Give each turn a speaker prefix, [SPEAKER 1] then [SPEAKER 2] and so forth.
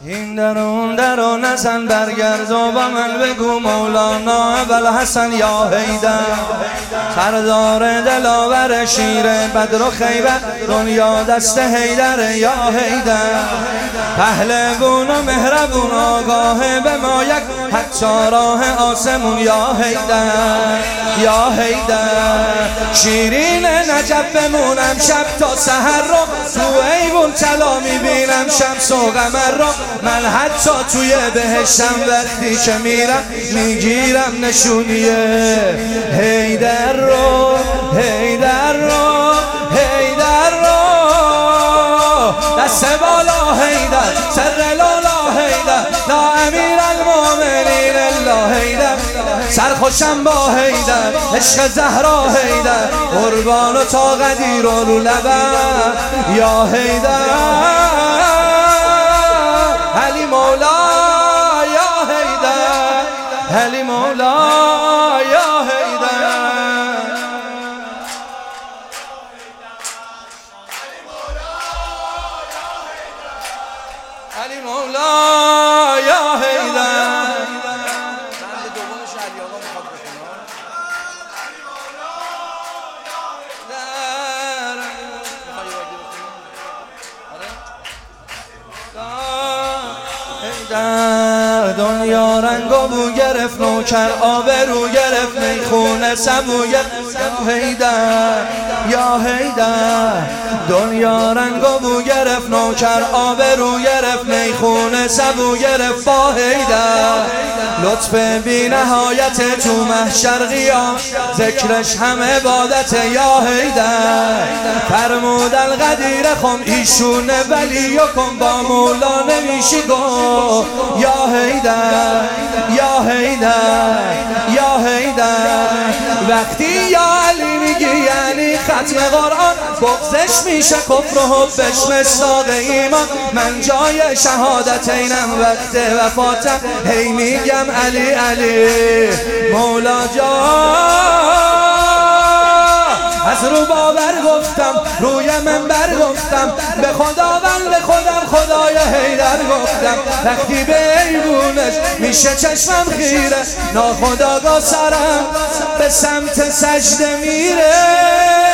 [SPEAKER 1] این درون درو نزن برگرد و با من بگو مولانا ابوالحسن یا حیدر، سردار دلاور شیر بدر و خیبر، دنیا دست حیدر یا حیدر، پهلوون و مهربون آگاه به ما یک حتی راه آسمون یا حیدر یا حیدر. شیرین نجف بمونم شب تا سحر رو، تو ایوون طلا میبینم شمس و قمر رو، من حتی توی بهشتم وقتی که میرم میگیرم نشونیه حیدر رو حیدر رو حیدر رو، دست بالا حیدر سر لالا حیدر، لا امیر المؤمنین الا حیدر، سرخوشم با حیدر عشق زهرا حیدر، قربان و تا قدیر و رو لبم یا حیدر، علی مولا یا حیدر، علی مولا یا حیدر، علی مولا یا حیدر. دنیا رنگ و بو گرفت، نوکر آبرو گرفت، میخونه سبو گرفت یا حیدر یا حیدر، دنیا رنگ و بو گرفت، نوکر آبرو گرفت، میخونه سبو گرفت با حیدر، لطف بی نهایت تو محشر قیام، ذکرش هم عبادت یا حیدر، فرمود القدیر خم ایشونه ولی کن با مولا نمیشی گو یا حیدر یا حیدر یا حیدر، وقتی یا علی میگی یعنی ختم قرآن، بغضش میشه کفر و حبش مصداق ایمان، من جای شهادتینم وقت وفاتم هی میگم علی علی مولا جان، از رو باور گفتم روی منبر گفتم، به خداوند خودم خدای حیدر گفتم، وقتی به ایوونش میشه چشمم خیره، ناخداگاه سرم به سمت سجده میره.